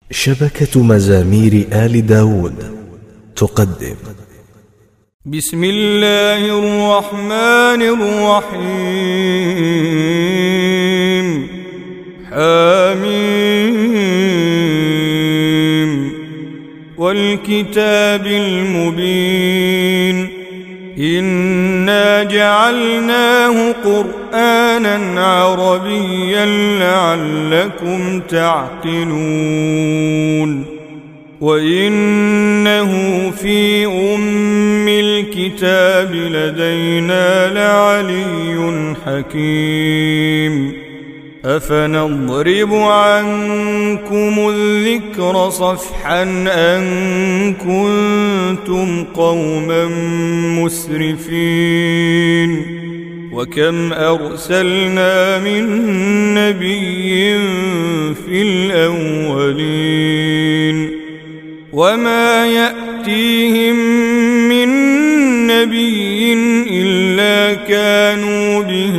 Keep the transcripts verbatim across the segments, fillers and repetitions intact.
شبكة مزامير آل داود تقدم. بسم الله الرحمن الرحيم. حميم والكتاب المبين. إنا جعلناه قرآنا عربيا لعلكم تعقلون. وإنه في أم الكتاب لدينا لعلي حكيم. أفنضرب عنكم الذكر صفحا أن كنتم قوما مسرفين. وكم أرسلنا من نبي في الأولين وما يأتيهم من نبي إلا كانوا به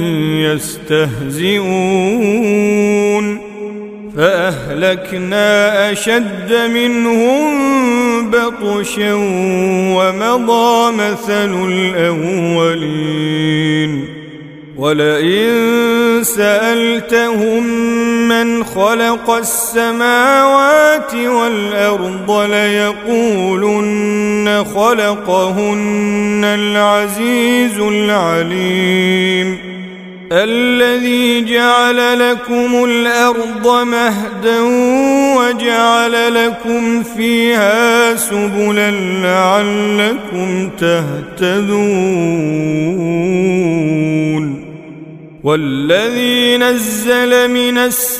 يستهزئون. فأهلكنا أشد منهم بطشا ومضى مثل الأولين. ولئن سألتهم من خلق السماوات والأرض ليقولن خلقهن العزيز العليم. الذي جعل لكم الأرض مهدا وجعل لكم فيها سبلا لعلكم تهتدون. والذي نزل من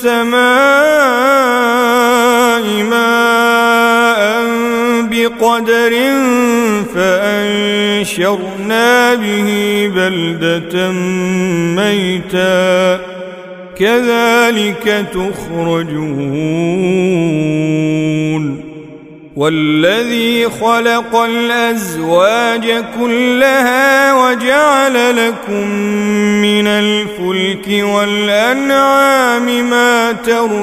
السماء ماء بقدر فأنشرنا به بلدة ميتا كذلك تخرجون. والذي خلق الأزواج كلها وجعل لكم من الفلك والأنعام ما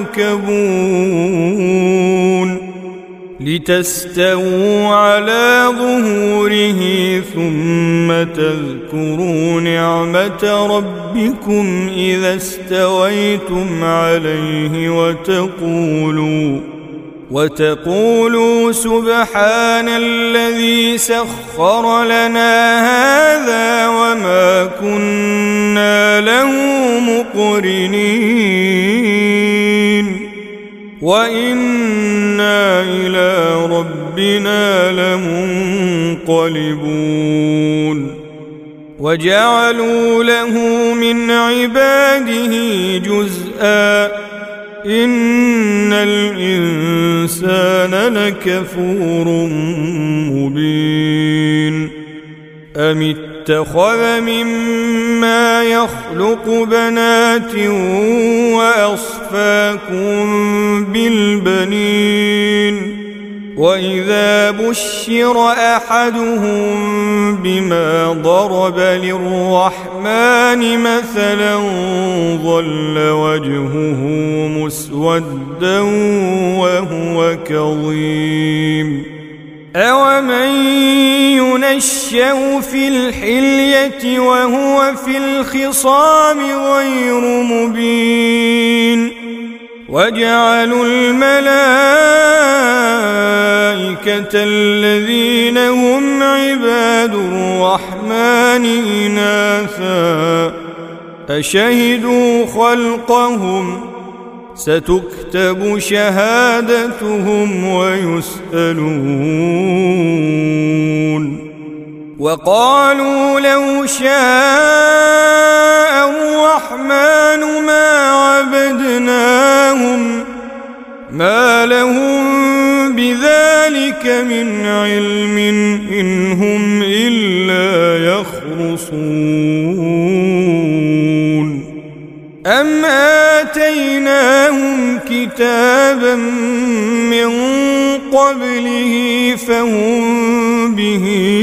تركبون لتستووا على ظهوره ثم تذكروا نعمة ربكم إذا استويتم عليه وتقولوا وتقولوا سبحان الذي سخر لنا هذا وما كنا له مقرنين وإنا إلى ربنا لمنقلبون. وجعلوا له من عباده جزءا إن الإنسان لكفور مبين. أم اتخذ مما يخلق بنات وأصفاكم بالبنين. وإذا بشر أحدهم بما ضرب للرحمن مثلا ظل وجهه مسودا وهو كظيم. أومن ينشأ في الحلية وهو في الخصام غير مبين. وجعلوا الملائكة الذين هم عباد الرحمن إناثا أشهدوا خلقهم ستكتب شهادتهم ويسألون. وقالوا لو شاء الرحمن ما عبدناهم ما لهم بذلك من علم إن هم إلا يخرصون. أم آتيناهم كتابا من قبله فهم به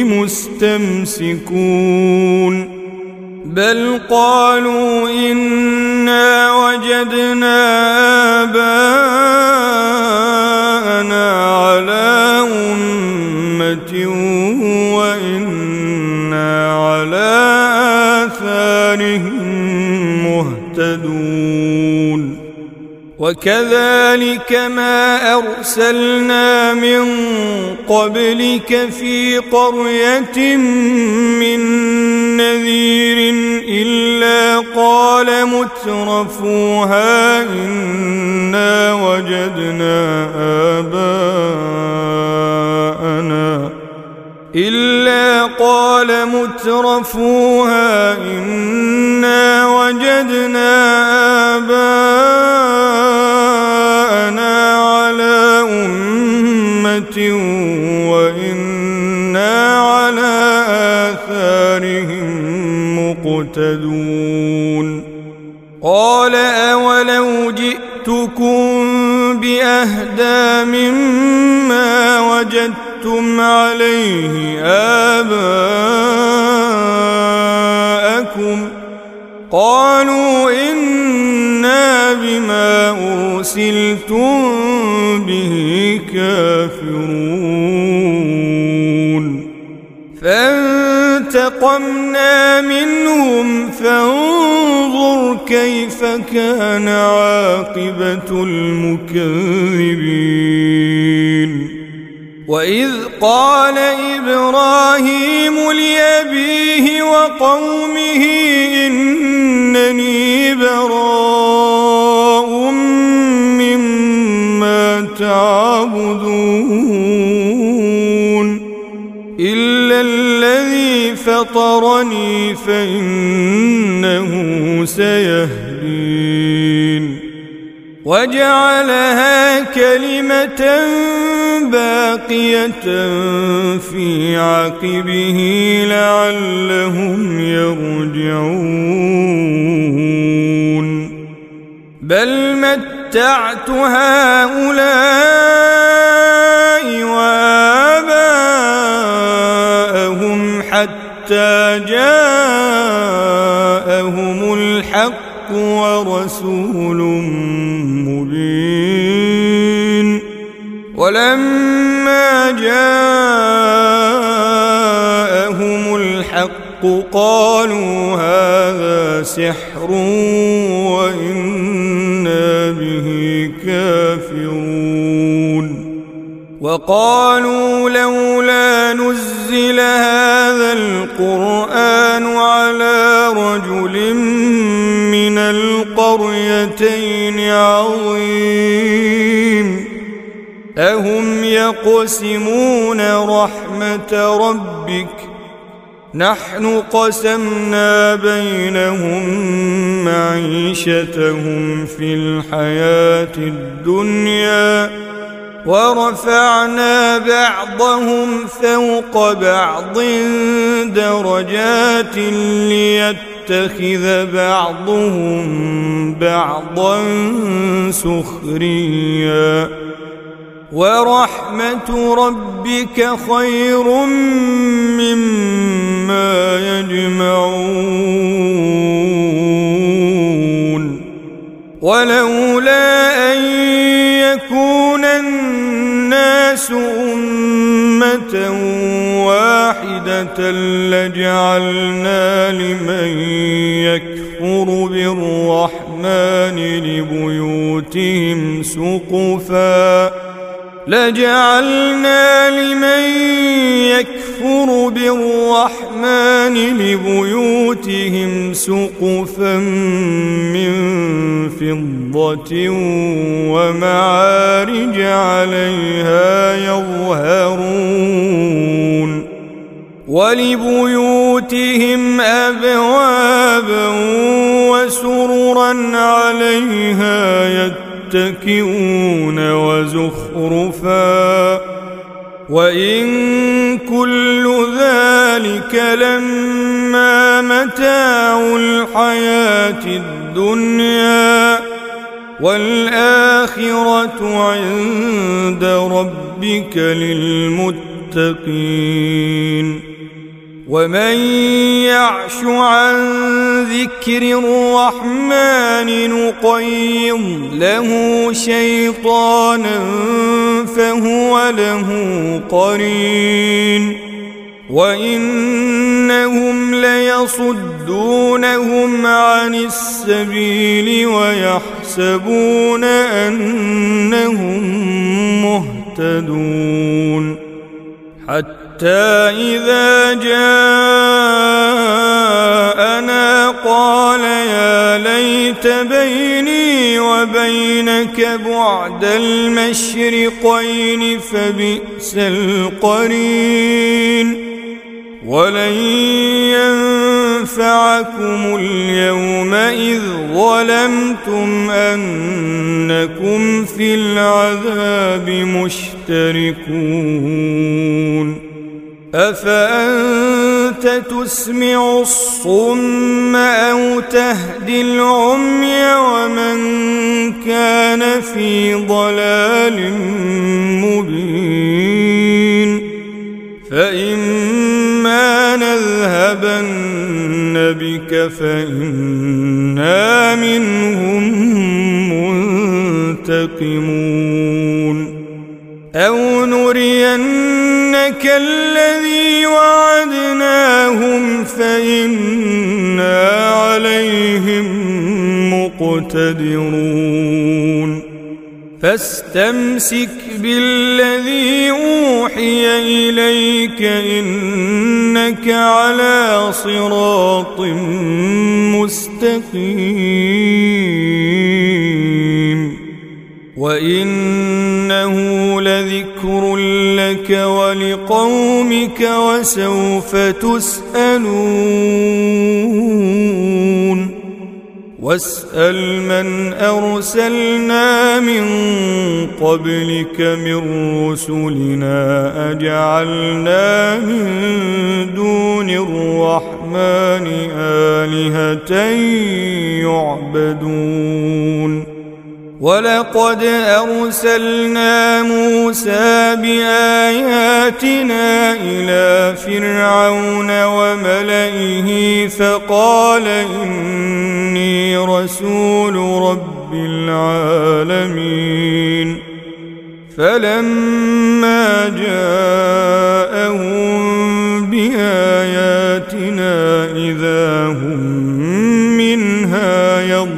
مستمسكون. بل قالوا إنا وجدنا آباءنا وكذلك ما أرسلنا من قبلك في قرية من نذير إلا قال مترفوها إنا وجدنا آباءنا إلا قال مترفوها إنا وجدنا آباءنا على أمة وإنا على آثارهم مقتدون قال أولو جئتكم بأهدى مما وجدتم عليه آباءكم قالوا إنا بما أرسلتم به كافرون فانتقمنا منهم فانظر كيف كان عاقبة المكذبين وإذ قال إبراهيم لأبيه وقومه إنني براء مما تعبدون إلا الذي فطرني فإنه سيهدين وجعلها كلمة باقية في عقبه لعلهم يرجعون بل متعت هؤلاء وآباءهم حتى جاءهم الحق ورسول مبين ولما جاءهم الحق قالوا هذا سحر وإنا به كافرون وقالوا لولا نزل هذا القرآن على رجل من القريتين عظيم أهم يقسمون رحمة ربك نحن قسمنا بينهم معيشتهم في الحياة الدنيا ورفعنا بعضهم فوق بعض درجات ليتخذ بعضهم بعضا سخريا ورحمة ربك خير مما يجمعون ولولا أن يكون الناس أمة واحدة لجعلنا لمن يكفر بالرحمن لبيوتهم سقفا لجعلنا لمن يكفر بالرحمن لبيوتهم سقفا من فضة ومعارج عليها يظهرون ولبيوتهم أبوابا وسررا عليها يتكئون وزخرفا وإن كل ذلك لما متاع الحياة الدنيا والآخرة عند ربك للمتقين ومن يعش عن ذكر الرحمن نقيض له شيطانا فهو له قرين وإن إنهم ليصدونهم عن السبيل ويحسبون أنهم مهتدون حتى إذا جاءنا قال يا ليت بيني وبينك بعد المشرقين فبئس القرين ولن ينفعكم اليوم إذ ظلمتم أنكم في العذاب مشتركون أفأنت تسمع الصم أو تهدي العمي ومن كان في ضلال مبين فإما نذهبن بك فإنا منهم منتقمون أو نرينك الذي وعدناهم فإنا عليهم مقتدرون فاستمسك بالذي أوحي إليك إنك على صراط مستقيم وإنه لذكر لك ولقومك وسوف تسألون واسأل من أرسلنا من قبلك من رسلنا أجعلنا من دون الرحمن آلهة يعبدون ولقد أرسلنا موسى بآياتنا إلى فرعون وملئه فقال إني رسول رب العالمين فلما جاءهم بآياتنا إذا هم منها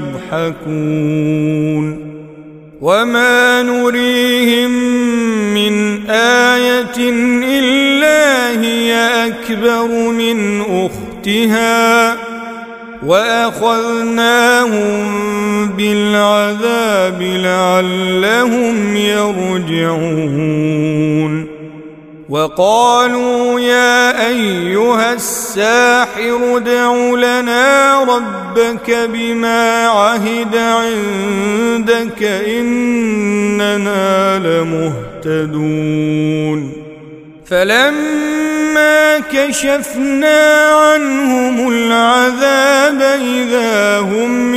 يضحكون وما نريهم من آية إلا هي أكبر من أختها وأخذناهم بالعذاب لعلهم يرجعون وقالوا يا أيها الساحر ادع لنا ربك بما عهد عندك إننا لمهتدون فلما كشفنا عنهم العذاب إذا هم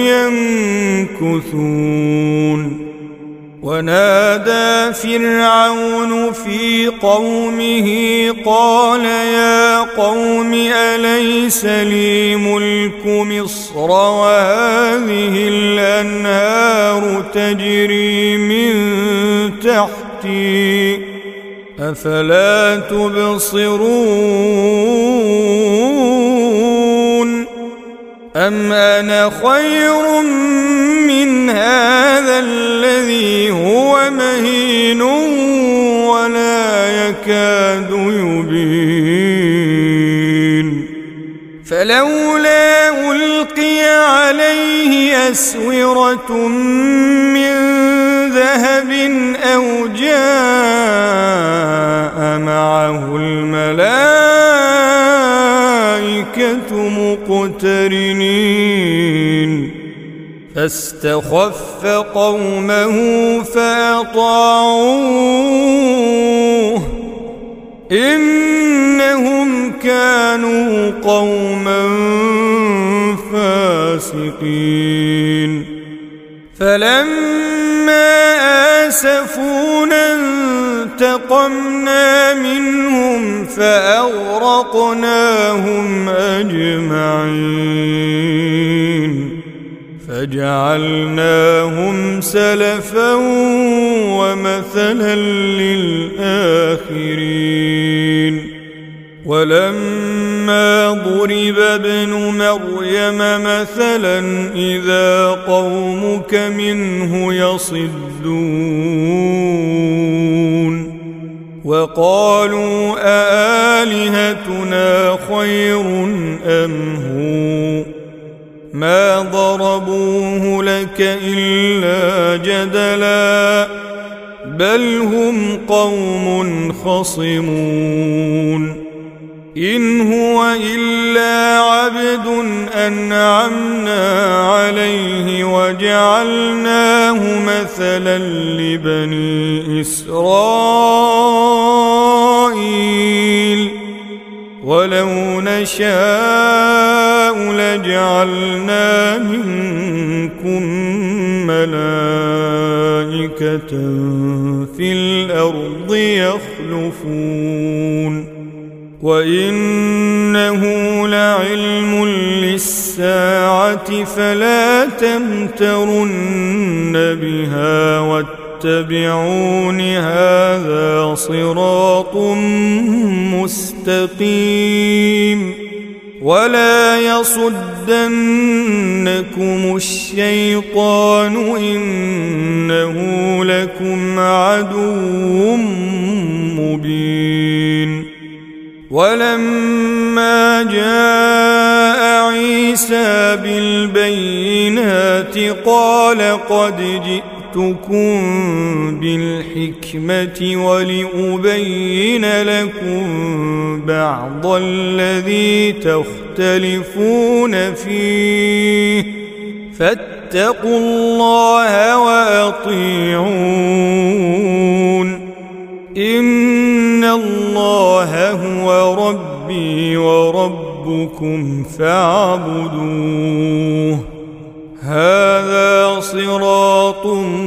ينكثون ونادى فرعون في قومه قال يا قوم أليس لي ملك مصر وهذه الأنهار تجري من تحتي أفلا تبصرون أم أنا خير من هذا الذي هو مهين ولا يكاد يبين فلولا ألقي عليه أسورة من ذهب أو جاء معه الملائكة مقترنين فاستخف قومه فأطاعوه إنهم كانوا قوما فاسقين فلما آسفونا انتقمنا منهم فأغرقناهم أجمعين فجعلناهم سلفا ومثلا للآخرين ولما ضرب ابن مريم مثلا إذا قومك منه يصدون وقالوا أآلهتنا خير أم هو ما ضربوه لك إلا جدلا بل هم قوم خصمون إن هو إلا عبد أنعمنا عليه وجعلناه مثلا لبني إسرائيل ولو نشاء لجعلنا منكم ملائكة في الأرض يخلفون وإنه لعلم للساعة فلا تمترن بها واتبعون هذا صراط مستقيم ولا يصدنكم الشيطان إنه لكم عدو مبين ولما جاء عيسى بالبينات قال قد جئتكم بالحكمة ولأبين لكم بعض الذي تختلفون فيه فاتقوا الله وأطيعون إن الله هو ربي وربكم فاعبدوه هذا صراط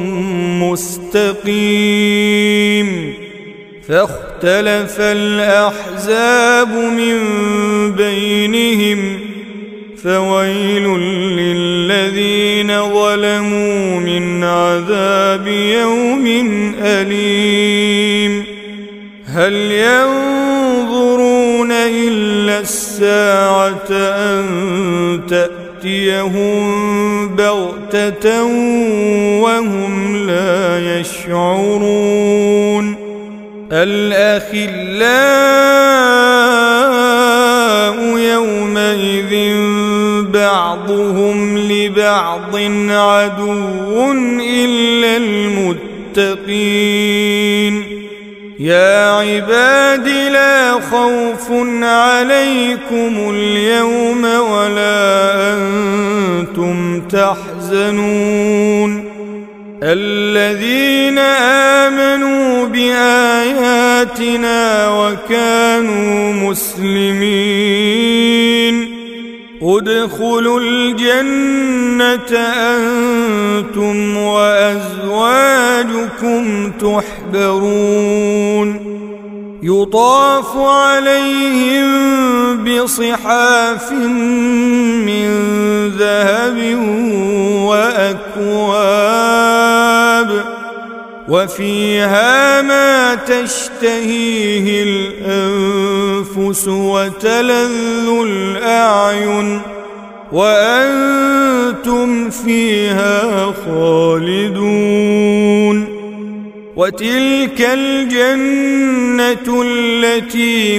مستقيم فاختلف الأحزاب من بينهم فويل للذين ظلموا من عذاب يوم أليم هل ينظرون إلا الساعة أن تأتيهم بغتة وهم لا يشعرون الأخلاء يومئذ بعضهم لبعض عدو إلا المتقين يا عباد لا خوف عليكم اليوم ولا أنتم تحزنون الذين آمنوا بآياتنا وكانوا مسلمين ادخلوا الجنة أنتم وأزواجكم تحبرون يطاف عليهم بصحاف من ذهب وأكواب وفيها ما تشتهيه الأنفس وتلذ الأعين وأنتم فيها خالدون وتلك الجنة التي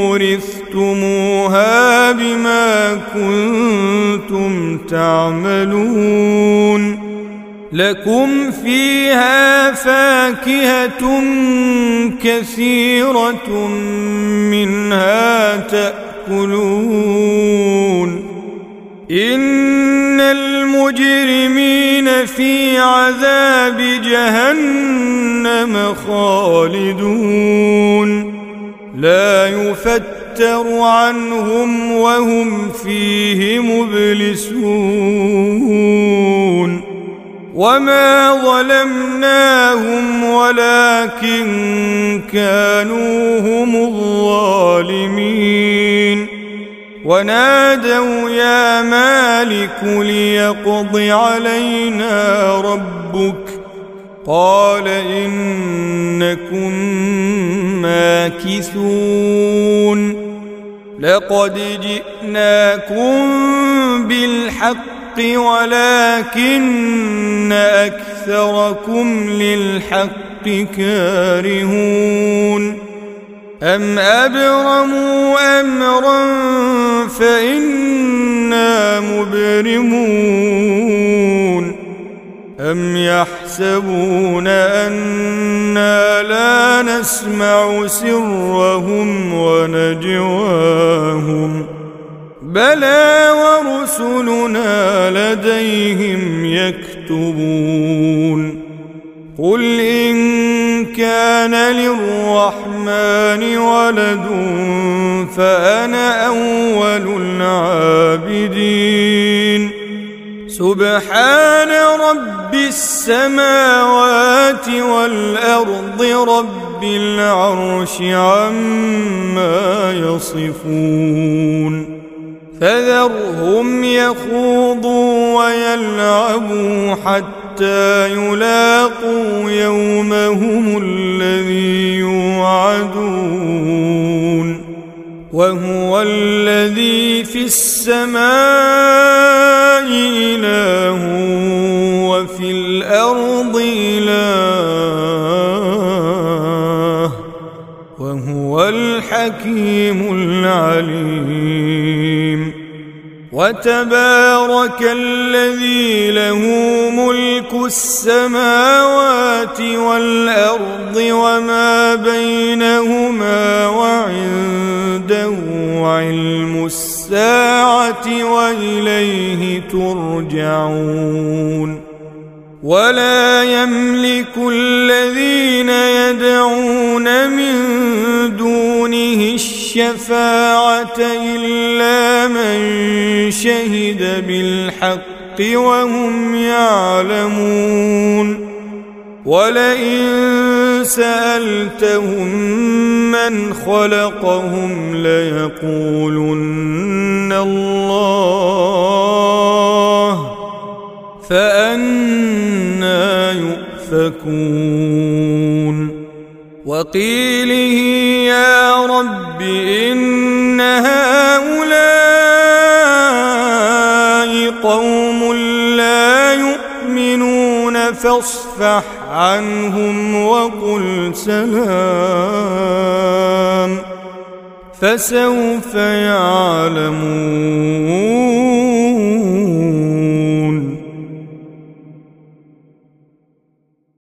أورثتموها بما كنتم تعملون لكم فيها فاكهة كثيرة منها تأكلون إن المجرمين في عذاب جهنم خالدون لا يفتر عنهم وهم فيه مبلسون وما ظلمناهم ولكن كانوا هم الظالمين ونادوا يا مالك ليقض علينا ربك قال إنكم ماكثون لقد جئناكم بالحق ولكن أكثركم للحق كارهون أم أبرموا أمرا فإنا مبرمون أم يحسبون أنا لا نسمع سرهم ونجواهم بلى ورسلنا لديهم يكتبون قل إن كان للرحمن ولد فأنا أول العابدين سبحان رب السماوات والأرض رب العرش عما يصفون فذرهم يخوضوا ويلعبوا حتى يلاقوا يومهم الذي يوعدون وهو الذي في السماء إله وفي الأرض إله وهو الحكيم العليم وتبارك الذي له ملك السماوات والأرض وما بينهما وعنده علم الساعة وإليه ترجعون ولا يملك الذين يدعون من دونه الشفاعة إلا من شهد بالحق وهم يعلمون ولئن سألتهم من خلقهم ليقولن الله فأنى يؤفكون وقيله يا رب إن هؤلاء قوم لا يؤمنون فاصفح عنهم وقل سلام فسوف يعلمون.